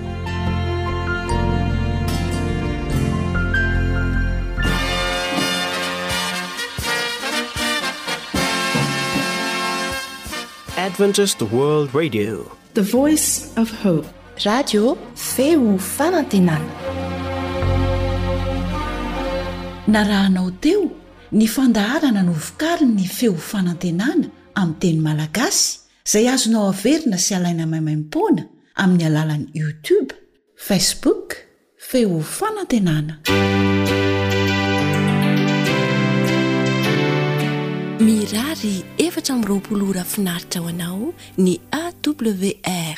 Adventist World Radio, the voice of hope. Radio feo fanantenana. Narahanao teo ny fandaharana no vokariny ny feo fanantenana amin'ny teny malagasy izay azonao averina sy alaina maimaim-poana amin'ny alalan'ny YouTube, Facebook, feo fanantenana. Mirary 720 ora finaritra ho anao ny AWR